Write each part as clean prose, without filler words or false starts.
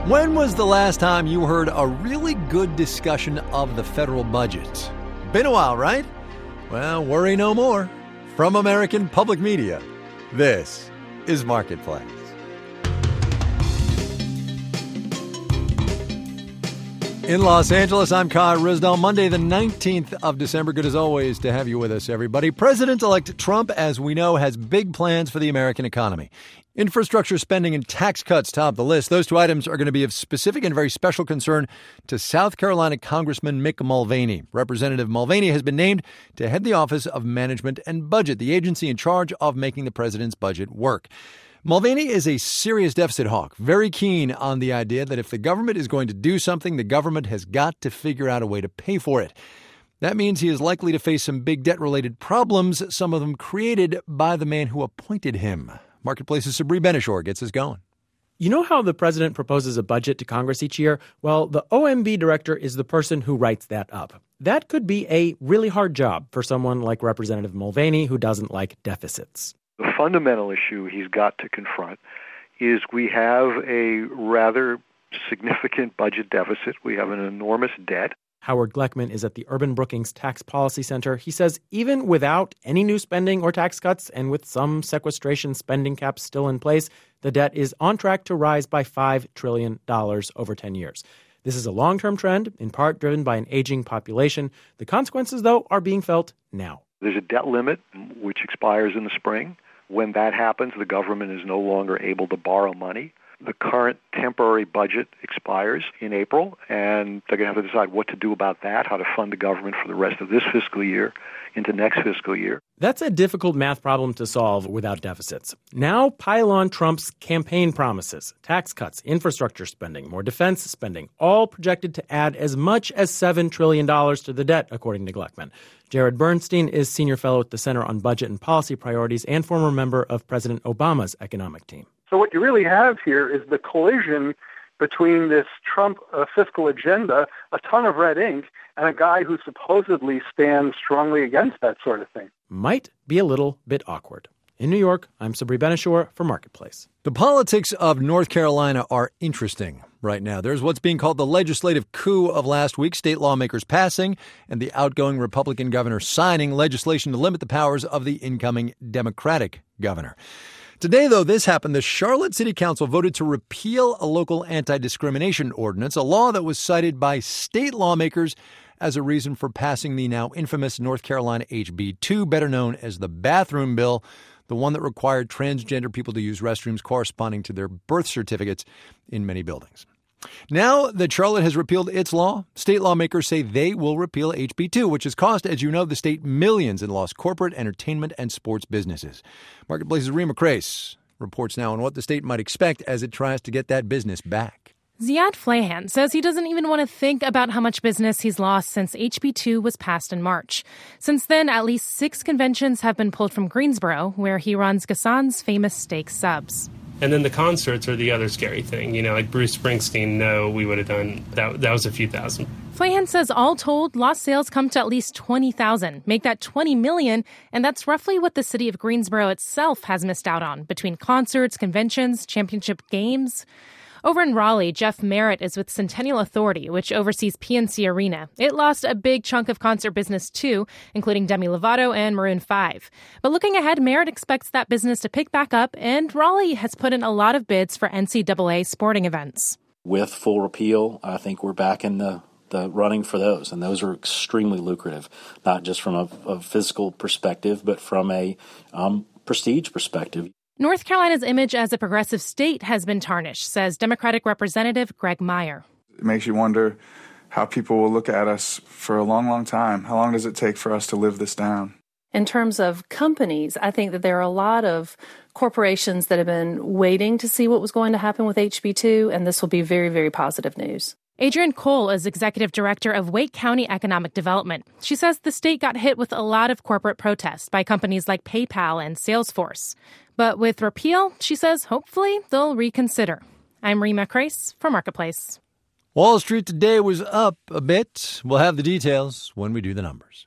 When was the last time you heard a really good discussion of the federal budget? Been a while, right? Well, worry no more. From American Public Media, this is Marketplace. In Los Angeles, I'm Kai Ryssdal. Monday, the 19th of December. Good as always to have you with us, everybody. President-elect Trump, as we know, has big plans for the American economy. Infrastructure spending and tax cuts top the list. Those two items are going to be of specific and very special concern to South Carolina Congressman Mick Mulvaney. Representative Mulvaney has been named to head the Office of Management and Budget, the agency in charge of making the president's budget work. Mulvaney is a serious deficit hawk, very keen on the idea that if the government is going to do something, the government has got to figure out a way to pay for it. That means he is likely to face some big debt-related problems, some of them created by the man who appointed him. Marketplace's Sabri Benishore gets us going. You know how the president proposes a budget to Congress each year? Well, the OMB director is the person who writes that up. That could be a really hard job for someone like Representative Mulvaney who doesn't like deficits. The fundamental issue he's got to confront is we have a rather significant budget deficit. We have an enormous debt. Howard Gleckman is at the Urban Brookings Tax Policy Center. He says even without any new spending or tax cuts and with some sequestration spending caps still in place, the debt is on track to rise by $5 trillion over 10 years. This is a long-term trend, in part driven by an aging population. The consequences, though, are being felt now. There's a debt limit which expires in the spring. When that happens, the government is no longer able to borrow money. The current temporary budget expires in April, and they're going to have to decide what to do about that, how to fund the government for the rest of this fiscal year into next fiscal year. That's a difficult math problem to solve without deficits. Now pile on Trump's campaign promises, tax cuts, infrastructure spending, more defense spending, all projected to add as much as $7 trillion to the debt, according to Gleckman. Jared Bernstein is senior fellow at the Center on Budget and Policy Priorities and former member of President Obama's economic team. So what you really have here is the collision between this Trump fiscal agenda, a ton of red ink, and a guy who supposedly stands strongly against that sort of thing. Might be a little bit awkward. In New York, I'm Sabri Benishore for Marketplace. The politics of North Carolina are interesting right now. There's what's being called the legislative coup of last week, state lawmakers passing and the outgoing Republican governor signing legislation to limit the powers of the incoming Democratic governor. Today, though, this happened. The Charlotte City Council voted to repeal a local anti-discrimination ordinance, a law that was cited by state lawmakers as a reason for passing the now infamous North Carolina HB 2, better known as the bathroom bill, the one that required transgender people to use restrooms corresponding to their birth certificates in many buildings. Now that Charlotte has repealed its law, state lawmakers say they will repeal HB 2, which has cost, as you know, the state millions in lost corporate, entertainment, and sports businesses. Marketplace's Rima Crace reports now on what the state might expect as it tries to get that business back. Ziad Flahan says he doesn't even want to think about how much business he's lost since HB 2 was passed in March. Since then, at least 6 conventions have been pulled from Greensboro, where he runs Gassan's famous steak subs. And then the concerts are the other scary thing. You know, like Bruce Springsteen, no, we would have done, that was a few thousand. Flahan says all told, lost sales come to at least 20,000, make that 20 million, and that's roughly what the city of Greensboro itself has missed out on between concerts, conventions, championship games. Over in Raleigh, Jeff Merritt is with Centennial Authority, which oversees PNC Arena. It lost a big chunk of concert business, too, including Demi Lovato and Maroon 5. But looking ahead, Merritt expects that business to pick back up, and Raleigh has put in a lot of bids for NCAA sporting events. With full repeal, I think we're back in the running for those, and those are extremely lucrative, not just from a physical perspective, but from a prestige perspective. North Carolina's image as a progressive state has been tarnished, says Democratic Representative Greg Meyer. It makes you wonder how people will look at us for a long, long time. How long does it take for us to live this down? In terms of companies, I think that there are a lot of corporations that have been waiting to see what was going to happen with HB2, and this will be very, very positive news. Adrienne Cole is executive director of Wake County Economic Development. She says the state got hit with a lot of corporate protests by companies like PayPal and Salesforce. But with repeal, she says hopefully they'll reconsider. I'm Rima Crace for Marketplace. Wall Street today was up a bit. We'll have the details when we do the numbers.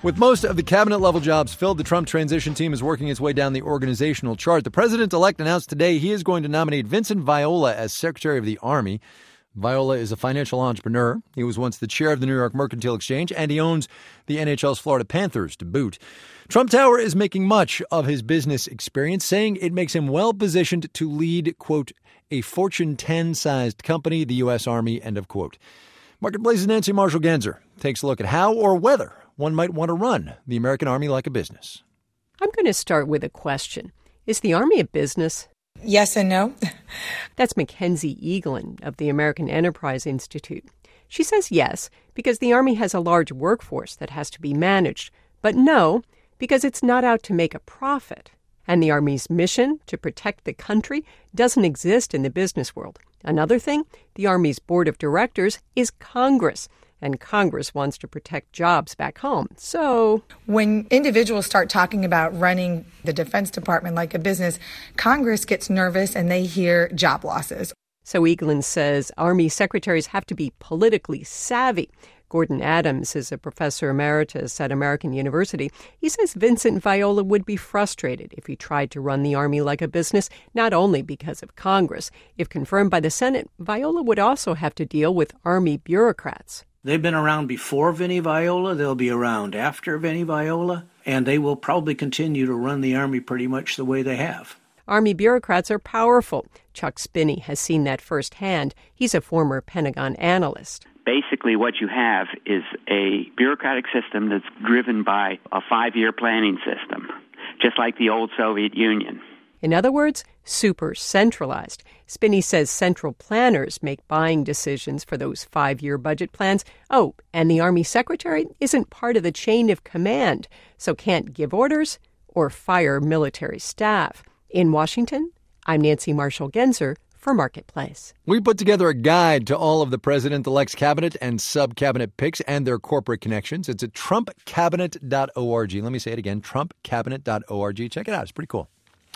With most of the cabinet-level jobs filled, the Trump transition team is working its way down the organizational chart. The president-elect announced today he is going to nominate Vincent Viola as Secretary of the Army. Viola is a financial entrepreneur. He was once the chair of the New York Mercantile Exchange, and he owns the NHL's Florida Panthers to boot. Trump Tower is making much of his business experience, saying it makes him well-positioned to lead, quote, a Fortune 10-sized company, the U.S. Army, end of quote. Marketplace's Nancy Marshall-Genzer takes a look at how or whether one might want to run the American Army like a business. I'm going to start with a question. Is the Army a business? Yes and no. That's Mackenzie Eaglin of the American Enterprise Institute. She says yes, because the Army has a large workforce that has to be managed, but no, because it's not out to make a profit. And the Army's mission to protect the country doesn't exist in the business world. Another thing, the Army's board of directors is Congress, and Congress wants to protect jobs back home. So when individuals start talking about running the Defense Department like a business, Congress gets nervous and they hear job losses. So Eaglin says Army secretaries have to be politically savvy. Gordon Adams is a professor emeritus at American University. He says Vincent Viola would be frustrated if he tried to run the Army like a business, not only because of Congress. If confirmed by the Senate, Viola would also have to deal with Army bureaucrats. They've been around before Vinnie Viola, they'll be around after Vinnie Viola, and they will probably continue to run the Army pretty much the way they have. Army bureaucrats are powerful. Chuck Spinney has seen that firsthand. He's a former Pentagon analyst. Basically, what you have is a bureaucratic system that's driven by a 5-year planning system, just like the old Soviet Union. In other words, super centralized. Spinney says central planners make buying decisions for those 5-year budget plans. Oh, and the Army secretary isn't part of the chain of command, so can't give orders or fire military staff. In Washington, I'm Nancy Marshall-Genzer for Marketplace. We put together a guide to all of the president-elect's cabinet and sub-cabinet picks and their corporate connections. It's at trumpcabinet.org. Let me say it again, trumpcabinet.org. Check it out. It's pretty cool.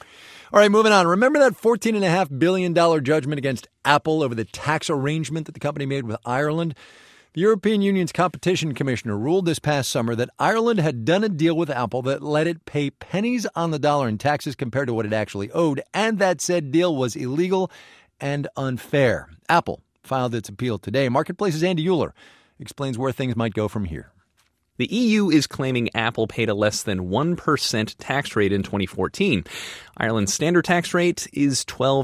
All right, moving on. Remember that $14.5 billion judgment against Apple over the tax arrangement that the company made with Ireland? The European Union's competition commissioner ruled this past summer that Ireland had done a deal with Apple that let it pay pennies on the dollar in taxes compared to what it actually owed, and that said deal was illegal and unfair. Apple filed its appeal today. Marketplace's Andy Euler explains where things might go from here. The EU is claiming Apple paid a less than 1% tax rate in 2014. Ireland's standard tax rate is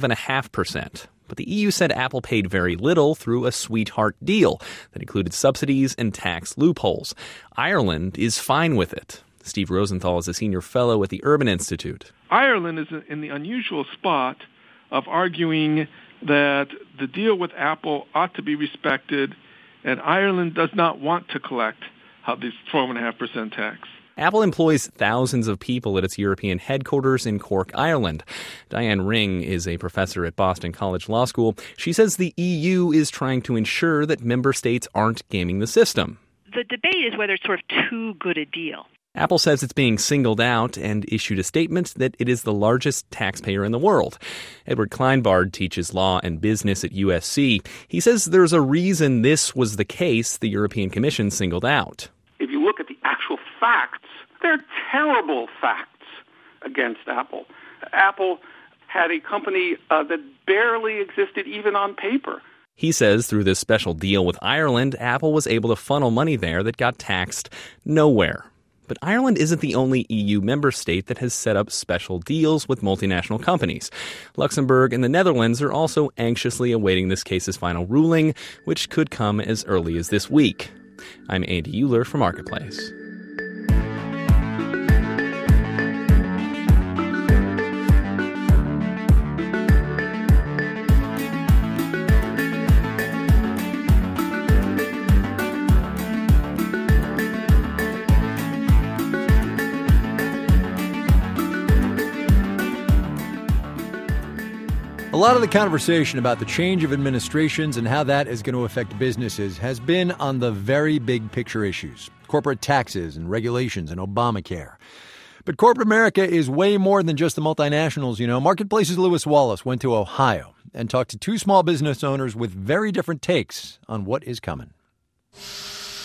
12.5%. But the EU said Apple paid very little through a sweetheart deal that included subsidies and tax loopholes. Ireland is fine with it. Steve Rosenthal is a senior fellow at the Urban Institute. Ireland is in the unusual spot of arguing that the deal with Apple ought to be respected, and Ireland does not want to collect this 12.5% tax. Apple employs thousands of people at its European headquarters in Cork, Ireland. Diane Ring is a professor at Boston College Law School. She says the EU is trying to ensure that member states aren't gaming the system. The debate is whether it's sort of too good a deal. Apple says it's being singled out and issued a statement that it is the largest taxpayer in the world. Edward Kleinbard teaches law and business at USC. He says there's a reason this was the case the European Commission singled out. If you look at the actual facts, they're terrible facts against Apple. Apple had a company that barely existed even on paper. He says through this special deal with Ireland, Apple was able to funnel money there that got taxed nowhere. But Ireland isn't the only EU member state that has set up special deals with multinational companies. Luxembourg and the Netherlands are also anxiously awaiting this case's final ruling, which could come as early as this week. I'm Andy Euler for Marketplace. A lot of the conversation about the change of administrations and how that is going to affect businesses has been on the very big picture issues, corporate taxes and regulations and Obamacare. But corporate America is way more than just the multinationals, you know. Marketplace's Lewis Wallace went to Ohio and talked to two small business owners with very different takes on what is coming.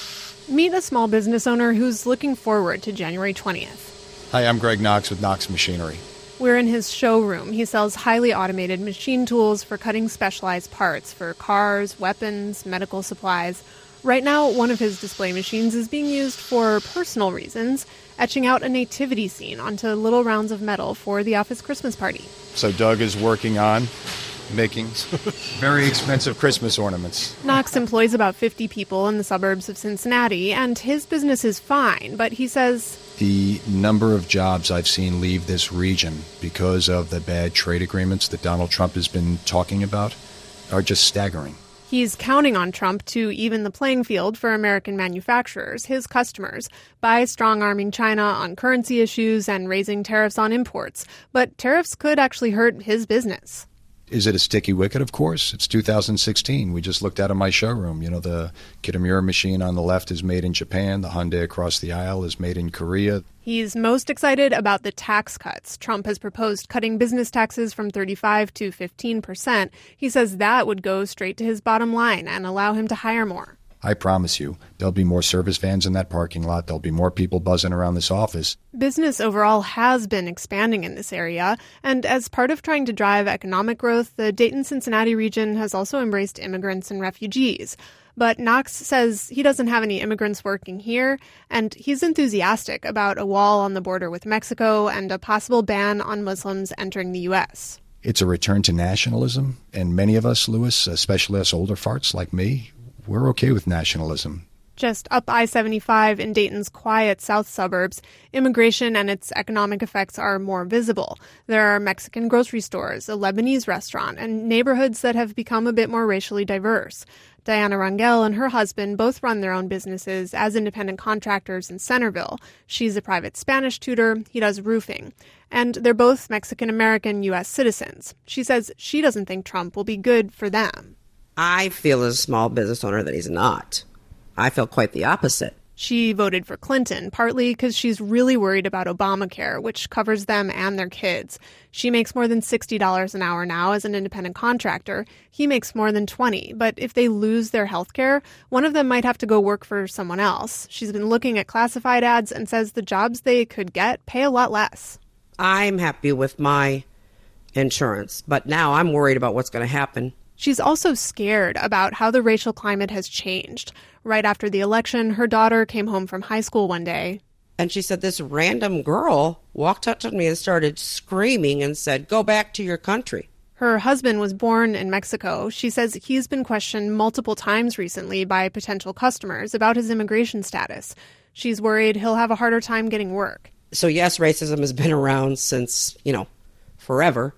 Meet a small business owner who's looking forward to January 20th. Hi, I'm Greg Knox with Knox Machinery. We're in his showroom. He sells highly automated machine tools for cutting specialized parts for cars, weapons, medical supplies. Right now, one of his display machines is being used for personal reasons, etching out a nativity scene onto little rounds of metal for the office Christmas party. So Doug is working on making very expensive Christmas ornaments. Knox employs about 50 people in the suburbs of Cincinnati, and his business is fine, but he says the number of jobs I've seen leave this region because of the bad trade agreements that Donald Trump has been talking about are just staggering. He's counting on Trump to even the playing field for American manufacturers, his customers, by strong-arming China on currency issues and raising tariffs on imports. But tariffs could actually hurt his business. Is it a sticky wicket? Of course. It's 2016. We just looked out of my showroom. You know, the Kitamura machine on the left is made in Japan. The Hyundai across the aisle is made in Korea. He's most excited about the tax cuts. Trump has proposed cutting business taxes from 35% to 15%. He says that would go straight to his bottom line and allow him to hire more. I promise you, there'll be more service vans in that parking lot. There'll be more people buzzing around this office. Business overall has been expanding in this area, and as part of trying to drive economic growth, the Dayton-Cincinnati region has also embraced immigrants and refugees. But Knox says he doesn't have any immigrants working here, and he's enthusiastic about a wall on the border with Mexico and a possible ban on Muslims entering the U.S. It's a return to nationalism, and many of us, Lewis, especially us older farts like me, we're okay with nationalism. Just up I-75 in Dayton's quiet south suburbs, immigration and its economic effects are more visible. There are Mexican grocery stores, a Lebanese restaurant, and neighborhoods that have become a bit more racially diverse. Diana Rangel and her husband both run their own businesses as independent contractors in Centerville. She's a private Spanish tutor. He does roofing. And they're both Mexican-American U.S. citizens. She says she doesn't think Trump will be good for them. I feel as a small business owner that he's not. I feel quite the opposite. She voted for Clinton, partly because she's really worried about Obamacare, which covers them and their kids. She makes more than $60 an hour now as an independent contractor. He makes more than $20. But if they lose their health care, one of them might have to go work for someone else. She's been looking at classified ads and says the jobs they could get pay a lot less. I'm happy with my insurance, but now I'm worried about what's going to happen. She's also scared about how the racial climate has changed. Right after the election, her daughter came home from high school one day. And she said this random girl walked up to me and started screaming and said, "Go back to your country." Her husband was born in Mexico. She says he's been questioned multiple times recently by potential customers about his immigration status. She's worried he'll have a harder time getting work. So yes, racism has been around since, forever.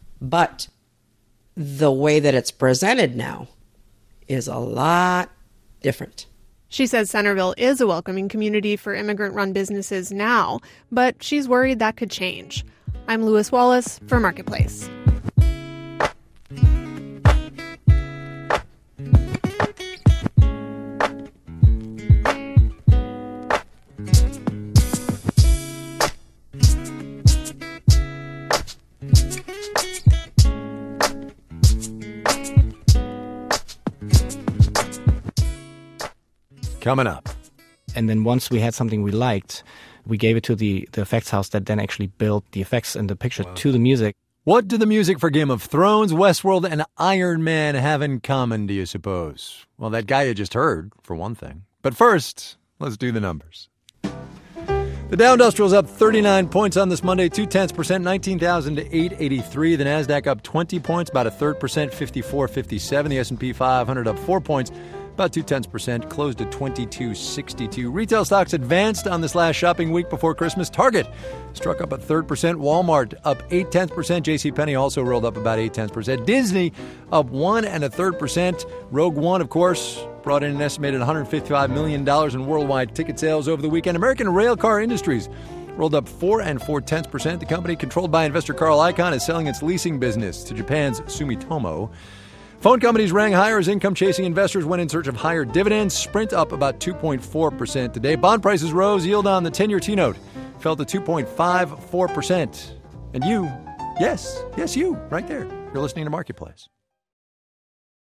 But the way that it's presented now is a lot different. She says Centerville is a welcoming community for immigrant-run businesses now, but she's worried that could change. I'm Lewis Wallace for Marketplace. Coming up. And then once we had something we liked, we gave it to the effects house that then actually built the effects and the picture to the music. What do the music for Game of Thrones, Westworld, and Iron Man have in common, do you suppose? Well, that guy you just heard, for one thing. But first, let's do the numbers. The Dow Industrial's up 39 points on this Monday, 0.2%, 19,883. The Nasdaq up 20 points, about a third percent, 54.57. The S&P 500 up 4 points, about 0.2%, closed at 22.62. Retail stocks advanced on this last shopping week before Christmas. Target struck up a third percent. Walmart up 0.8%. JCPenney also rolled up about 0.8%. Disney up 1.33%. Rogue One, of course, brought in an estimated $155 million in worldwide ticket sales over the weekend. American Railcar Industries rolled up 4.4%. The company, controlled by investor Carl Icahn, is selling its leasing business to Japan's Sumitomo. Phone companies rang higher as income-chasing investors went in search of higher dividends. Sprint up about 2.4% today. Bond prices rose. Yield on the 10-year T-note fell to 2.54%. And you, yes, you, right there. You're listening to Marketplace.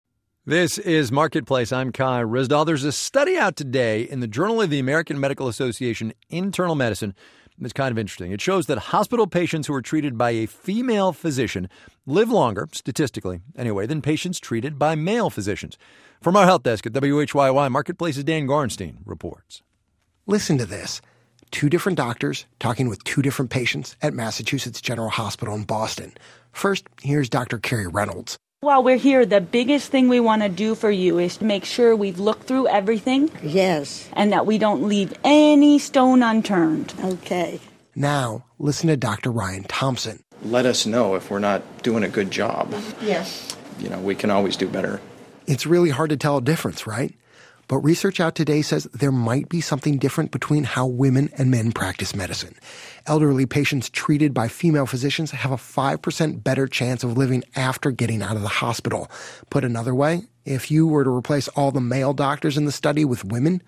This is Marketplace. I'm Kai Ryssdal. There's a study out today in the Journal of the American Medical Association Internal Medicine that's kind of interesting. It shows that hospital patients who are treated by a female physician live longer, statistically anyway, than patients treated by male physicians. From our help desk at WHYY, Marketplace's Dan Gorenstein reports. Listen to this. 2 different doctors talking with 2 different patients at Massachusetts General Hospital in Boston. First, here's Dr. Carrie Reynolds. While we're here, the biggest thing we want to do for you is to make sure we've looked through everything. Yes. And that we don't leave any stone unturned. Okay. Now, listen to Dr. Ryan Thompson. Let us know if we're not doing a good job. Yes. We can always do better. It's really hard to tell a difference, right? But research out today says there might be something different between how women and men practice medicine. Elderly patients treated by female physicians have a 5% better chance of living after getting out of the hospital. Put another way, if you were to replace all the male doctors in the study with women,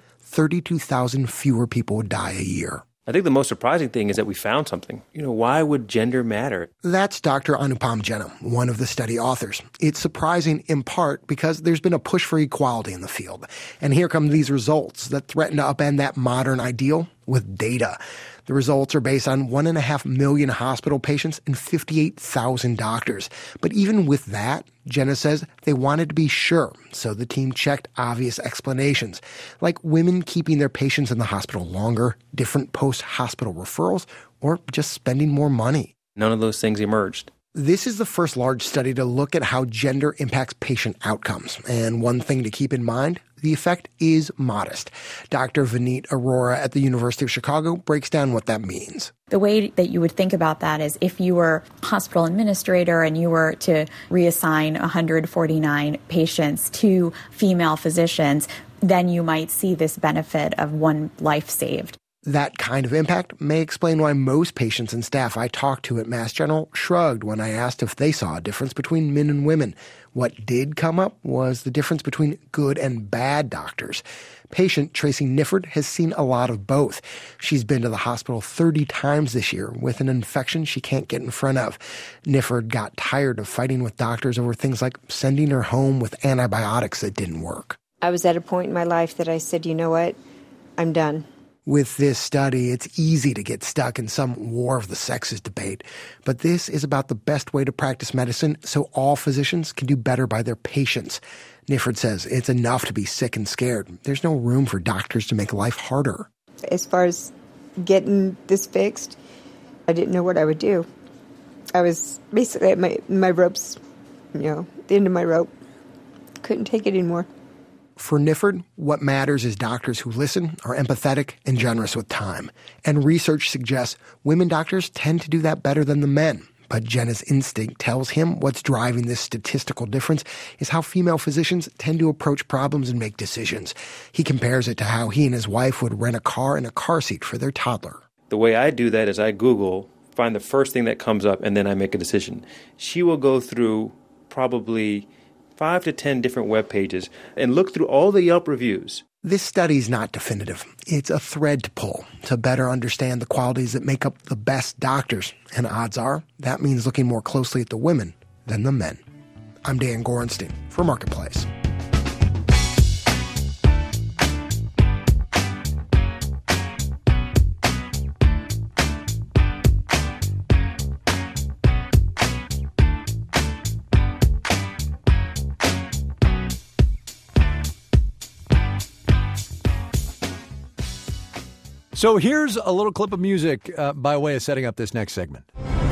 32,000 fewer people would die a year. I think the most surprising thing is that we found something. Why would gender matter? That's Dr. Anupam Jena, one of the study authors. It's surprising in part because there's been a push for equality in the field. And here come these results that threaten to upend that modern ideal with data. The results are based on 1.5 million hospital patients and 58,000 doctors. But even with that, Jenna says they wanted to be sure, so the team checked obvious explanations, like women keeping their patients in the hospital longer, different post-hospital referrals, or just spending more money. None of those things emerged. This is the first large study to look at how gender impacts patient outcomes. And one thing to keep in mind, the effect is modest. Dr. Vineet Arora at the University of Chicago breaks down what that means. The way that you would think about that is if you were a hospital administrator and you were to reassign 149 patients to female physicians, then you might see this benefit of 1 life saved. That kind of impact may explain why most patients and staff I talked to at Mass General shrugged when I asked if they saw a difference between men and women. What did come up was the difference between good and bad doctors. Patient Tracy Nifford has seen a lot of both. She's been to the hospital 30 times this year with an infection she can't get in front of. Nifford got tired of fighting with doctors over things like sending her home with antibiotics that didn't work. I was at a point in my life that I said, you know what, I'm done. With this study, it's easy to get stuck in some war of the sexes debate. But this is about the best way to practice medicine so all physicians can do better by their patients. Nifford says it's enough to be sick and scared. There's no room for doctors to make life harder. As far as getting this fixed, I didn't know what I would do. I was basically at my ropes, the end of my rope. Couldn't take it anymore. For Nifford, what matters is doctors who listen, are empathetic, and generous with time. And research suggests women doctors tend to do that better than the men. But Jenna's instinct tells him what's driving this statistical difference is how female physicians tend to approach problems and make decisions. He compares it to how he and his wife would rent a car and a car seat for their toddler. The way I do that is I Google, find the first thing that comes up, and then I make a decision. She will go through probably 5 to 10 different web pages and look through all the Yelp reviews. This study's not definitive. It's a thread to pull to better understand the qualities that make up the best doctors. And odds are that means looking more closely at the women than the men. I'm Dan Gorenstein for Marketplace. So here's a little clip of music by way of setting up this next segment.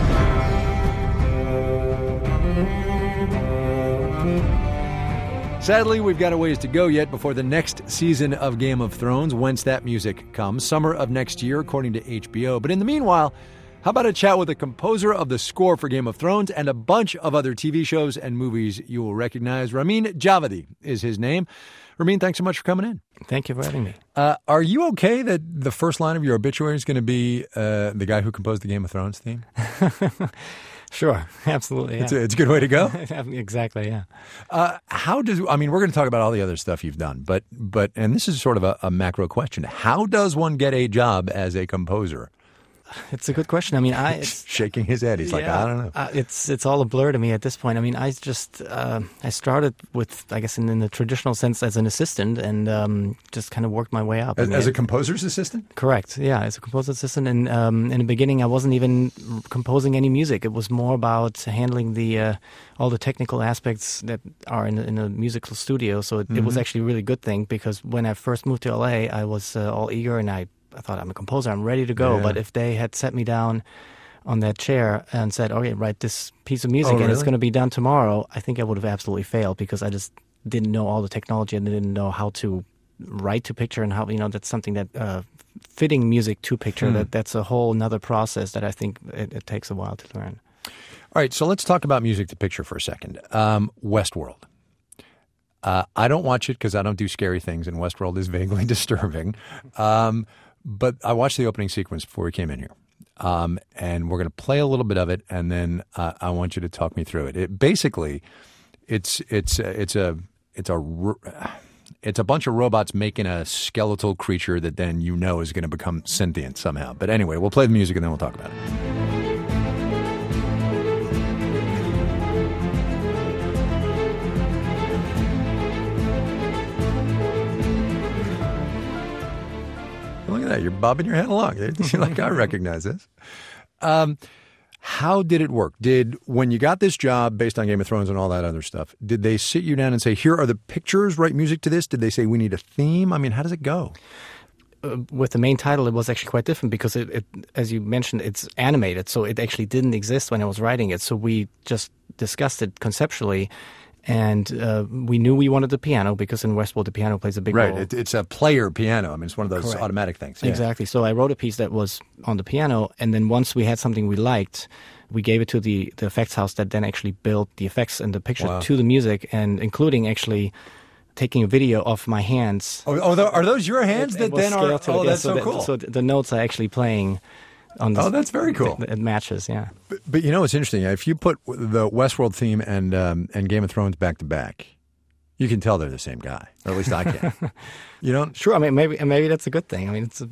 Sadly, we've got a ways to go yet before the next season of Game of Thrones, whence that music comes, summer of next year, according to HBO. But in the meanwhile, how about a chat with the composer of the score for Game of Thrones and a bunch of other TV shows and movies you will recognize? Ramin Djawadi is his name. Ramin, thanks so much for coming in. Thank you for having me. Are you okay that the first line of your obituary is going to be the guy who composed the Game of Thrones theme? Sure, absolutely. Yeah. It's a good way to go. Exactly, yeah. We're going to talk about all the other stuff you've done, but and this is sort of a macro question. How does one get a job as a composer? It's a good question. I mean, shaking his head. He's like, I don't know. It's all a blur to me at this point. I mean, I started with, I guess, in the traditional sense as an assistant, and just kind of worked my way up. As a composer's assistant? Correct. Yeah, as a composer's assistant. And in the beginning, I wasn't even composing any music. It was more about handling all the technical aspects that are in a musical studio. So it was actually a really good thing, because when I first moved to LA, I was all eager, and I thought, I'm a composer, I'm ready to go. Yeah. But if they had set me down on that chair and said, okay, write this piece of music and it's going to be done tomorrow, I think I would have absolutely failed, because I just didn't know all the technology and didn't know how to write to picture, and how, that's something that fitting music to picture, that's a whole nother process that I think it takes a while to learn. All right, so let's talk about music to picture for a second. Westworld. I don't watch it because I don't do scary things, and Westworld is vaguely disturbing. But I watched the opening sequence before we came in here, and we're going to play a little bit of it, and then I want you to talk me through it. Basically, it's a bunch of robots making a skeletal creature that then is going to become sentient somehow. But anyway, we'll play the music and then we'll talk about it. Look at that. You're bobbing your head along. You're like, I recognize this. How did it work? When you got this job based on Game of Thrones and all that other stuff, did they sit you down and say, here are the pictures, write music to this? Did they say, we need a theme? I mean, how does it go? With the main title, it was actually quite different, because it, as you mentioned, it's animated. So it actually didn't exist when I was writing it. So we just discussed it conceptually. And we knew we wanted the piano, because in Westworld, the piano plays a big role. Right, it's a player piano. I mean, it's one of those automatic things. Yeah. Exactly. So I wrote a piece that was on the piano, and then once we had something we liked, we gave it to the effects house that then actually built the effects and the picture to the music, and including actually taking a video of my hands. Are those your hands that then are? Oh, that's so cool. So the notes are actually playing. That's very cool. It matches, yeah. But it's interesting. If you put the Westworld theme and Game of Thrones back to back, you can tell they're the same guy, or at least I can. You don't? Sure. I mean, maybe that's a good thing. I mean, it's.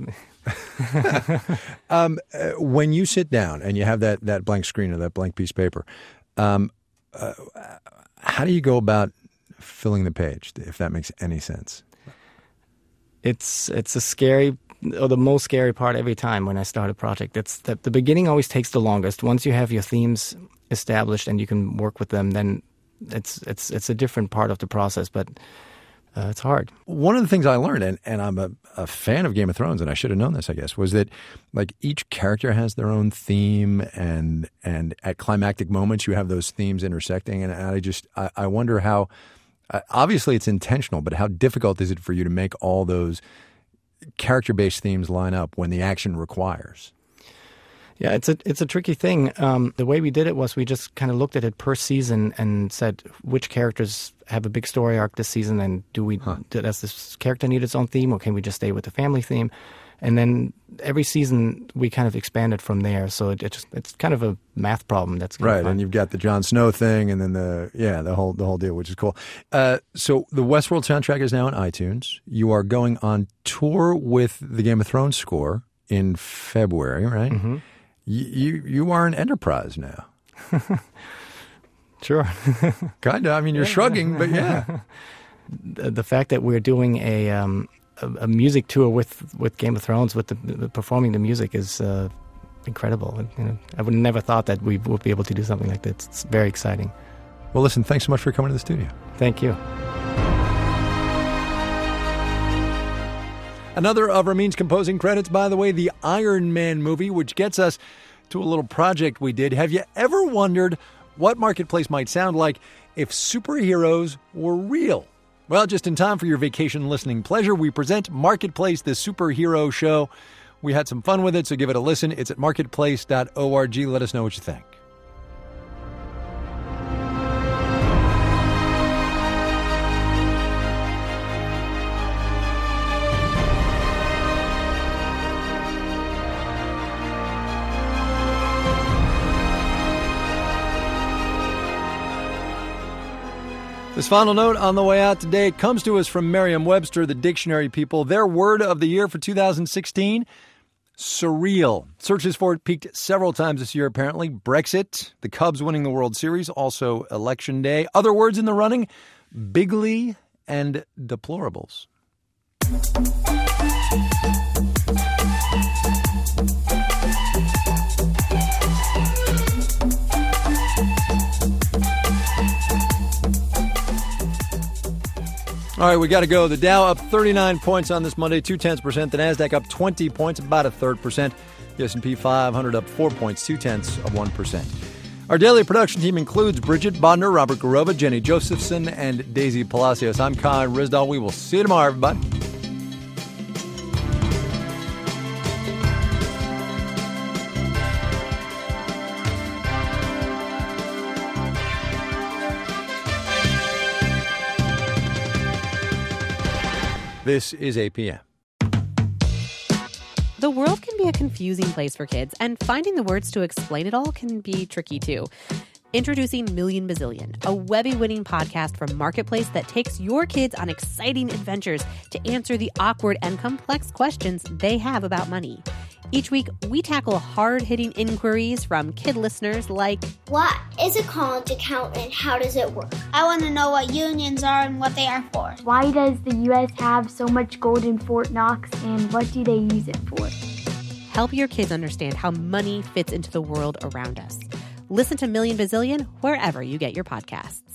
When you sit down and you have that blank screen or that blank piece of paper, how do you go about filling the page? If that makes any sense. It's a scary. Or the most scary part every time when I start a project. It's that the beginning always takes the longest. Once you have your themes established and you can work with them, then it's a different part of the process. But it's hard. One of the things I learned, and I'm a fan of Game of Thrones, and I should have known this, I guess, was that like each character has their own theme, and at climactic moments you have those themes intersecting. And I wonder how. Obviously, it's intentional, but how difficult is it for you to make all those character-based themes line up when the action requires? Yeah, it's a tricky thing. The way we did it was we just kind of looked at it per season and said which characters have a big story arc this season, and does this character need its own theme, or can we just stay with the family theme? And then every season we kind of expanded from there. So it's kind of a math problem. That's right. And you've got the Jon Snow thing, and then the whole deal, which is cool. So the Westworld soundtrack is now on iTunes. You are going on tour with the Game of Thrones score in February, right? Mm-hmm. You are an enterprise now. Sure. Kind of. I mean, you're shrugging, but yeah. The fact that we're doing a music tour with Game of Thrones, with the performing the music, is incredible. I would never thought that we would be able to do something like that. It's very exciting. Well, listen, thanks so much for coming to the studio. Thank you. Another of Ramin's composing credits, by the way, the Iron Man movie, which gets us to a little project we did. Have you ever wondered what Marketplace might sound like if superheroes were real? Well, just in time for your vacation listening pleasure, we present Marketplace, the superhero show. We had some fun with it, so give it a listen. It's at marketplace.org. Let us know what you think. This final note on the way out today comes to us from Merriam-Webster, the dictionary people. Their word of the year for 2016, surreal. Searches for it peaked several times this year, apparently. Brexit, the Cubs winning the World Series, also Election Day. Other words in the running, bigly and deplorables. All right, we got to go. The Dow up 39 points on this Monday, 0.2%. The Nasdaq up 20 points, about a 1/3%. The S&P 500 up 4 points, 0.2%. Our daily production team includes Bridget Bodner, Robert Garova, Jenny Josephson, and Daisy Palacios. I'm Con Risdall. We will see you tomorrow, everybody. This is APM. The world can be a confusing place for kids, and finding the words to explain it all can be tricky too. Introducing Million Bazillion, a Webby-winning podcast from Marketplace that takes your kids on exciting adventures to answer the awkward and complex questions they have about money. Each week, we tackle hard-hitting inquiries from kid listeners like, what is a college account and how does it work? I want to know what unions are and what they are for. Why does the U.S. have so much gold in Fort Knox and what do they use it for? Help your kids understand how money fits into the world around us. Listen to Million Bazillion wherever you get your podcasts.